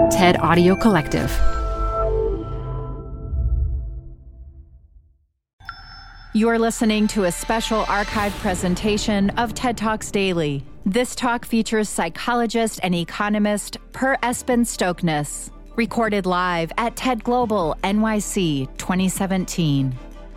TED Audio Collective. You're listening to a special archive presentation of TED Talks Daily. This talk features psychologist and economist Per Espen Stoknes, recorded live at TED Global NYC 2017.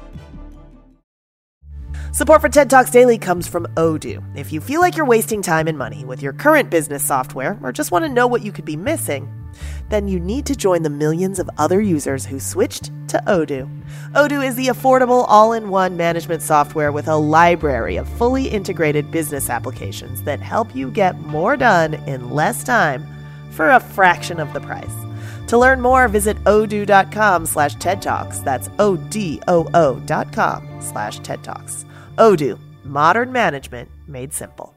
Support for TED Talks Daily comes from Odoo. If you feel like you're wasting time and money with your current business software or just want to know what you could be missing, then you need to join the millions of other users who switched to Odoo. Odoo is the affordable all-in-one management software with a library of fully integrated business applications that help you get more done in less time for a fraction of the price. To learn more, visit odoo.com/TED Talks. That's ODOO.com/TED Talks. Odoo, modern management made simple.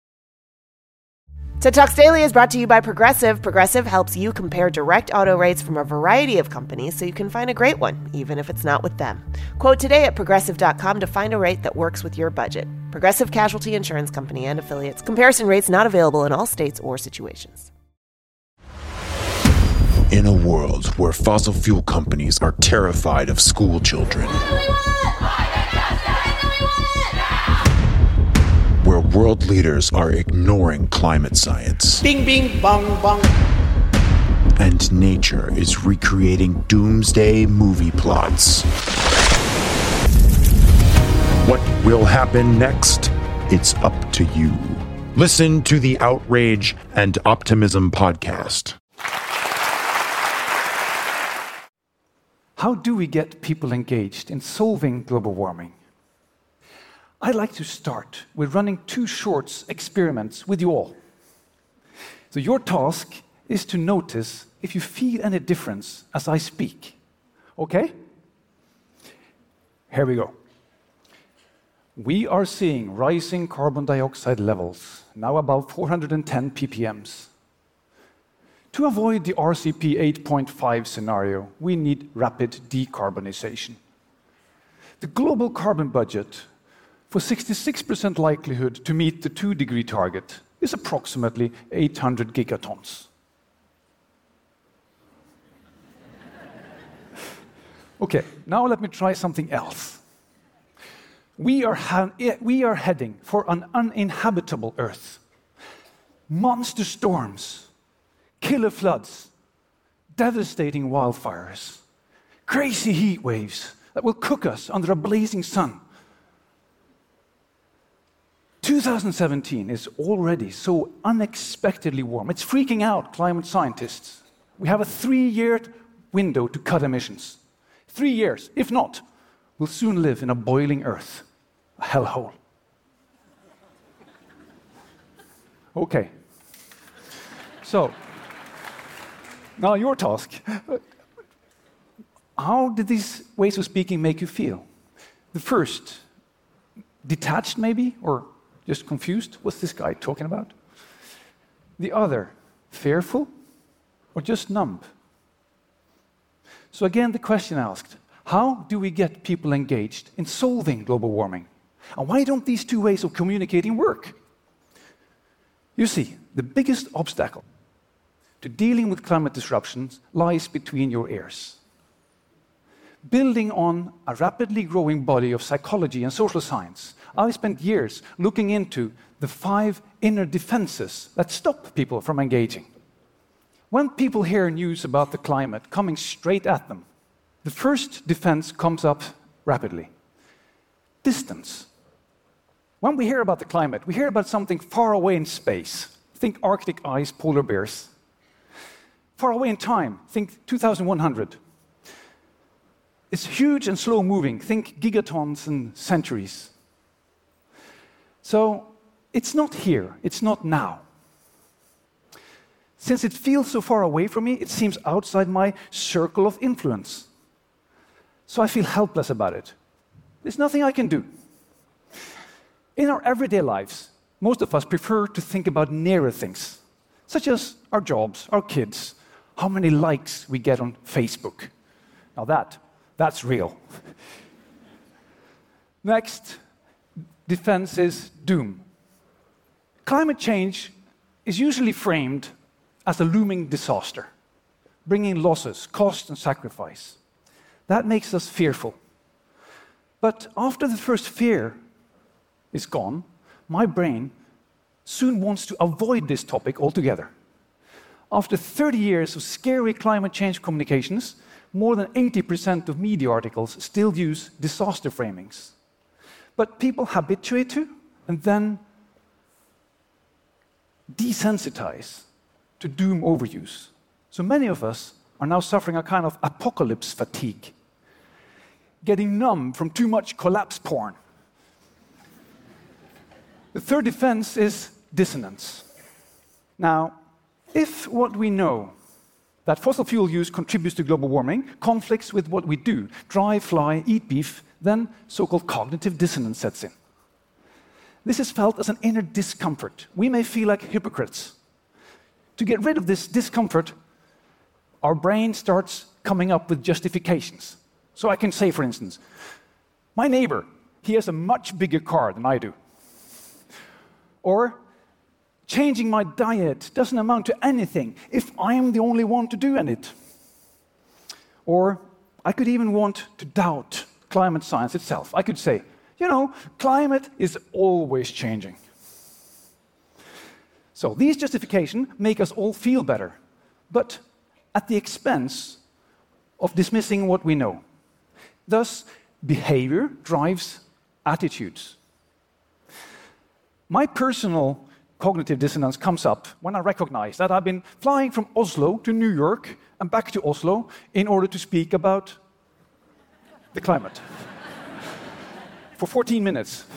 TED Talks Daily is brought to you by Progressive. Progressive helps you compare direct auto rates from a variety of companies so you can find a great one, even if it's not with them. Quote today at Progressive.com to find a rate that works with your budget. Progressive Casualty Insurance Company and Affiliates. Comparison rates not available in all states or situations. In a world where fossil fuel companies are terrified of school children, where world leaders are ignoring climate science, bing, bing, bong, bong, and nature is recreating doomsday movie plots. What will happen next? It's up to you. Listen to the Outrage and Optimism podcast. How do we get people engaged in solving global warming? I'd like to start with running 2 short experiments with you all. So your task is to notice if you feel any difference as I speak. Okay? Here we go. We are seeing rising carbon dioxide levels, now above 410 ppms. To avoid the RCP 8.5 scenario, we need rapid decarbonization. The global carbon budget for 66% likelihood to meet the 2-degree target is approximately 800 gigatons. Okay, now let me try something else. We are heading for an uninhabitable Earth. Monster storms, killer floods, devastating wildfires, crazy heat waves that will cook us under a blazing sun. 2017 is already so unexpectedly warm. It's freaking out climate scientists. We have a 3-year window to cut emissions. 3 years. If not, we'll soon live in a boiling Earth, a hellhole. Okay. So, now your task. How did these ways of speaking make you feel? The first, detached maybe, or just confused? What's this guy talking about? The other, fearful or just numb? So again, the question asked, how do we get people engaged in solving global warming? And why don't these 2 ways of communicating work? You see, the biggest obstacle to dealing with climate disruptions lies between your ears. Building on a rapidly growing body of psychology and social science, I spent years looking into the 5 inner defenses that stop people from engaging. When people hear news about the climate coming straight at them, the first defense comes up rapidly: distance. When we hear about the climate, we hear about something far away in space. Think Arctic ice, polar bears. Far away in time, think 2100. It's huge and slow moving. Think gigatons and centuries. So it's not here, it's not now. Since it feels so far away from me, it seems outside my circle of influence. So I feel helpless about it. There's nothing I can do. In our everyday lives, most of us prefer to think about nearer things, such as our jobs, our kids, how many likes we get on Facebook. Now that's real. Next, defense is doom. Climate change is usually framed as a looming disaster. bringing losses, cost, and sacrifice. That makes us fearful. But after the first fear is gone, my brain soon wants to avoid this topic altogether. After 30 years of scary climate change communications, more than 80% of media articles still use disaster framings. But people habituate to and then desensitize to doom overuse. So many of us are now suffering a kind of apocalypse fatigue, getting numb from too much collapse porn. The third defense is dissonance. Now, if what we know, that fossil fuel use contributes to global warming, conflicts with what we do, drive, fly, eat beef, then so-called cognitive dissonance sets in. This is felt as an inner discomfort. We may feel like hypocrites. To get rid of this discomfort, our brain starts coming up with justifications. So I can say, for instance, my neighbor, he has a much bigger car than I do. Or, changing my diet doesn't amount to anything if I'm the only one to do it. Or, I could even want to doubt climate science itself. I could say, you know, climate is always changing. So these justifications make us all feel better, but at the expense of dismissing what we know. Thus, behavior drives attitudes. My personal cognitive dissonance comes up when I recognize that I've been flying from Oslo to New York and back to Oslo in order to speak about the climate for 14 minutes.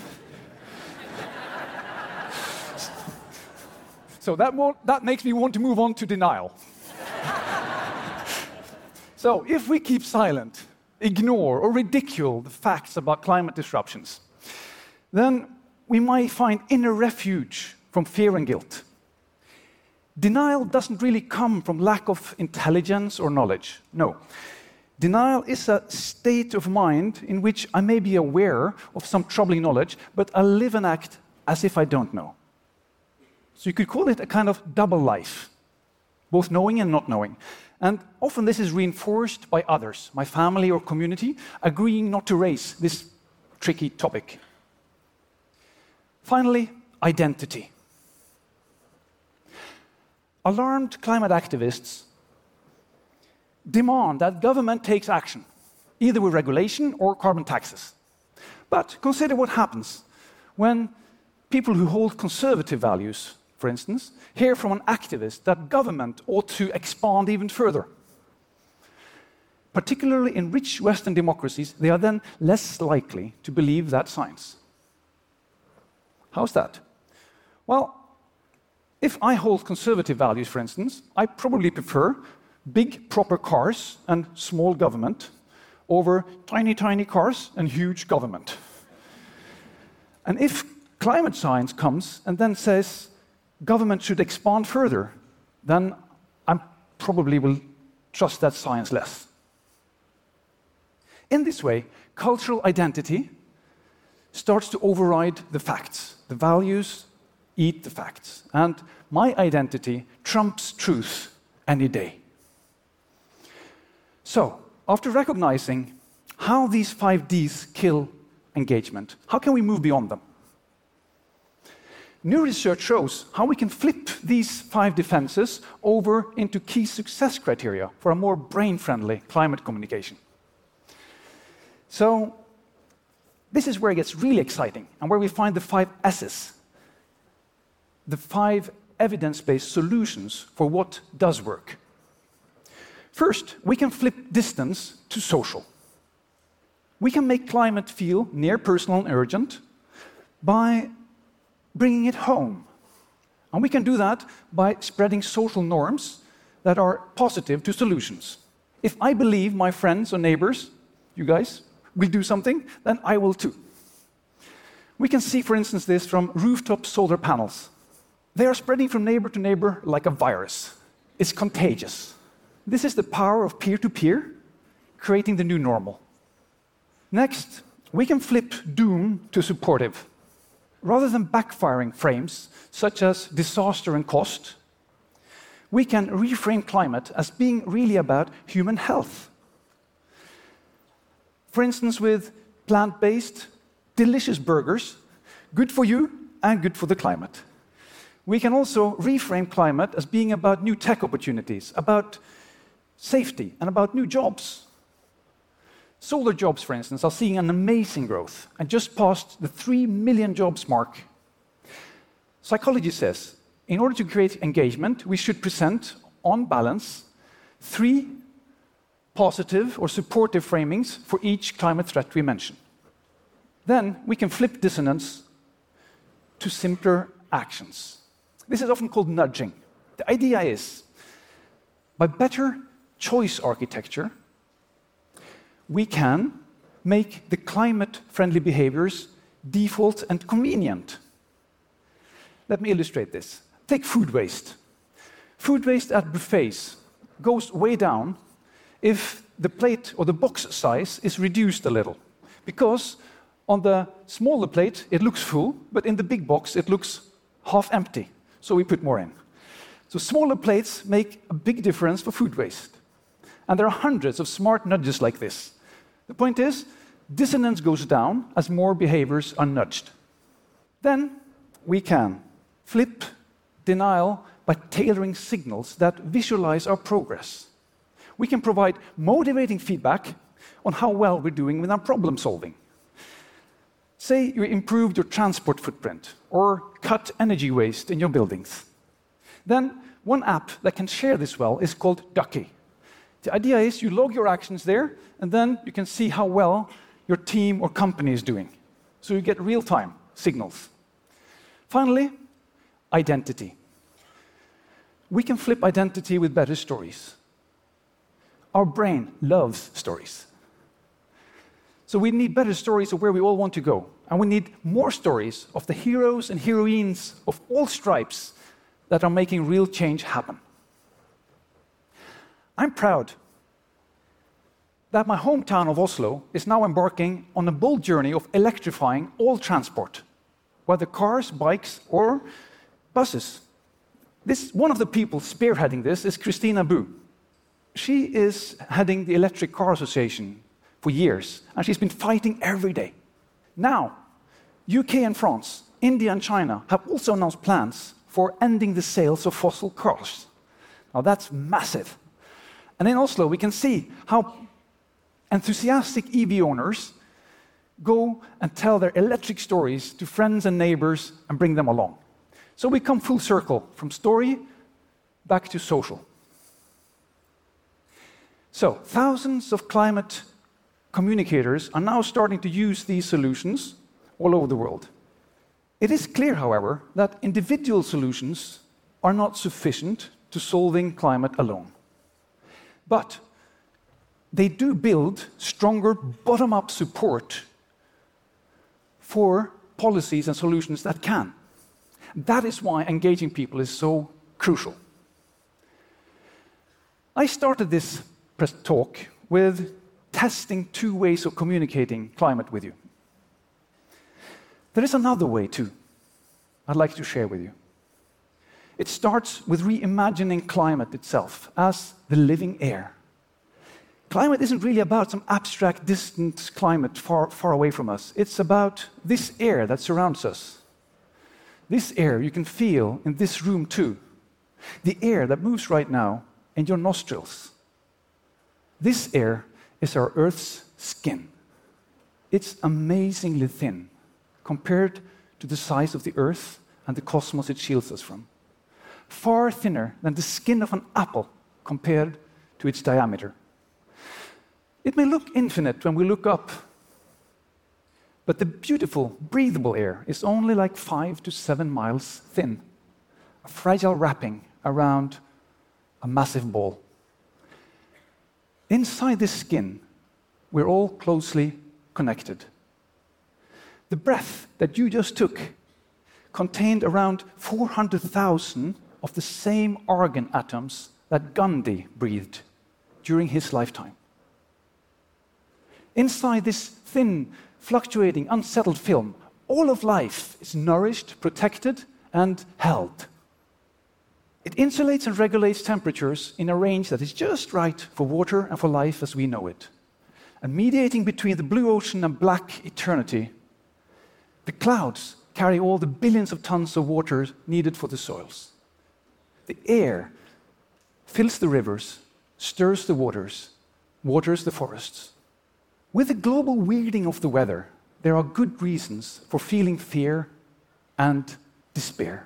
So that makes me want to move on to denial. So if we keep silent, ignore or ridicule the facts about climate disruptions, then we might find inner refuge from fear and guilt. Denial doesn't really come from lack of intelligence or knowledge. No. Denial is a state of mind in which I may be aware of some troubling knowledge, but I live and act as if I don't know. So you could call it a kind of double life, both knowing and not knowing. And often this is reinforced by others, my family or community, agreeing not to raise this tricky topic. Finally, identity. Alarmed climate activists demand that government takes action, either with regulation or carbon taxes. But consider what happens when people who hold conservative values, for instance, hear from an activist that government ought to expand even further. Particularly in rich Western democracies, they are then less likely to believe that science. How's that? Well, if I hold conservative values, for instance, I probably prefer big, proper cars and small government over tiny, tiny cars and huge government. And if climate science comes and then says government should expand further, then I probably will trust that science less. In this way, cultural identity starts to override the facts. The values eat the facts. And my identity trumps truth any day. So, after recognizing how these 5 Ds kill engagement, how can we move beyond them? New research shows how we can flip these 5 defenses over into key success criteria for a more brain-friendly climate communication. So, this is where it gets really exciting and where we find the 5 S's, the 5 evidence-based solutions for what does work. First, we can flip distance to social. We can make climate feel near personal and urgent by bringing it home. And we can do that by spreading social norms that are positive to solutions. If I believe my friends or neighbors, you guys, will do something, then I will too. We can see, for instance, this from rooftop solar panels. They are spreading from neighbor to neighbor like a virus. It's contagious. This is the power of peer-to-peer, creating the new normal. Next, we can flip doom to supportive. Rather than backfiring frames, such as disaster and cost, we can reframe climate as being really about human health. For instance, with plant-based, delicious burgers, good for you and good for the climate. We can also reframe climate as being about new tech opportunities, about safety, and about new jobs. Solar jobs, for instance, are seeing an amazing growth and just passed the 3 million jobs mark. Psychology says, in order to create engagement, we should present, on balance, 3 positive or supportive framings for each climate threat we mention. Then we can flip dissonance to simpler actions. This is often called nudging. The idea is, by better choice architecture, we can make the climate-friendly behaviors default and convenient. Let me illustrate this. Take food waste. Food waste at buffets goes way down if the plate or the box size is reduced a little. Because on the smaller plate, it looks full, but in the big box, it looks half empty. So we put more in. So smaller plates make a big difference for food waste. And there are hundreds of smart nudges like this. The point is, dissonance goes down as more behaviors are nudged. Then we can flip denial by tailoring signals that visualize our progress. We can provide motivating feedback on how well we're doing with our problem solving. Say you improved your transport footprint or cut energy waste in your buildings. Then one app that can share this well is called Ducky. The idea is you log your actions there, and then you can see how well your team or company is doing. So you get real-time signals. Finally, identity. We can flip identity with better stories. Our brain loves stories. So we need better stories of where we all want to go. And we need more stories of the heroes and heroines of all stripes that are making real change happen. I'm proud that my hometown of Oslo is now embarking on a bold journey of electrifying all transport, whether cars, bikes, or buses. One of the people spearheading this is Christina Bu. She is heading the Electric Car Association for years, and she's been fighting every day. Now, UK and France, India and China have also announced plans for ending the sales of fossil cars. Now that's massive. And in Oslo, we can see how enthusiastic EV owners go and tell their electric stories to friends and neighbors and bring them along. So we come full circle from story back to social. So thousands of climate communicators are now starting to use these solutions all over the world. It is clear, however, that individual solutions are not sufficient to solving climate alone. But they do build stronger bottom-up support for policies and solutions that can. That is why engaging people is so crucial. I started this talk with testing 2 ways of communicating climate with you. There is another way too I'd like to share with you. It starts with reimagining climate itself as the living air. Climate isn't really about some abstract, distant climate far away from us. It's about this air that surrounds us. This air you can feel in this room too. The air that moves right now in your nostrils. This air is our Earth's skin. It's amazingly thin compared to the size of the Earth and the cosmos it shields us from. Far thinner than the skin of an apple compared to its diameter. It may look infinite when we look up, but the beautiful, breathable air is only like 5 to 7 miles thin, a fragile wrapping around a massive ball. Inside this skin, we're all closely connected. The breath that you just took contained around 400,000 of the same argon atoms that Gandhi breathed during his lifetime. Inside this thin, fluctuating, unsettled film, all of life is nourished, protected, and held. It insulates and regulates temperatures in a range that is just right for water and for life as we know it. And mediating between the blue ocean and black eternity, the clouds carry all the billions of tons of water needed for the soils. The air fills the rivers, stirs the waters, waters the forests. With the global weirding of the weather, there are good reasons for feeling fear and despair.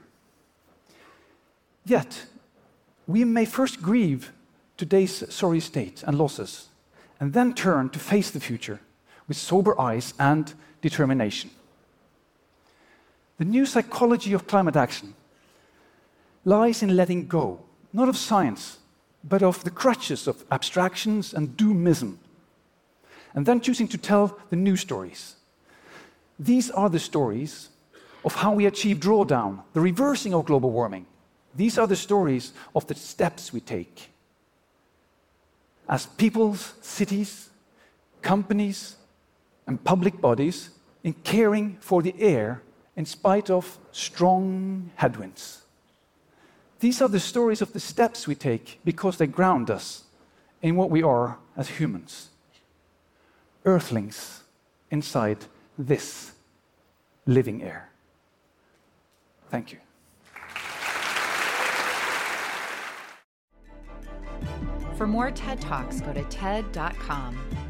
Yet, we may first grieve today's sorry state and losses, and then turn to face the future with sober eyes and determination. The new psychology of climate action lies in letting go, not of science, but of the crutches of abstractions and doomism, and then choosing to tell the new stories. These are the stories of how we achieve drawdown, the reversing of global warming. These are the stories of the steps we take as peoples, cities, companies, and public bodies in caring for the air in spite of strong headwinds. These are the stories of the steps we take because they ground us in what we are as humans. Earthlings inside this living air. Thank you. For more TED Talks, go to TED.com.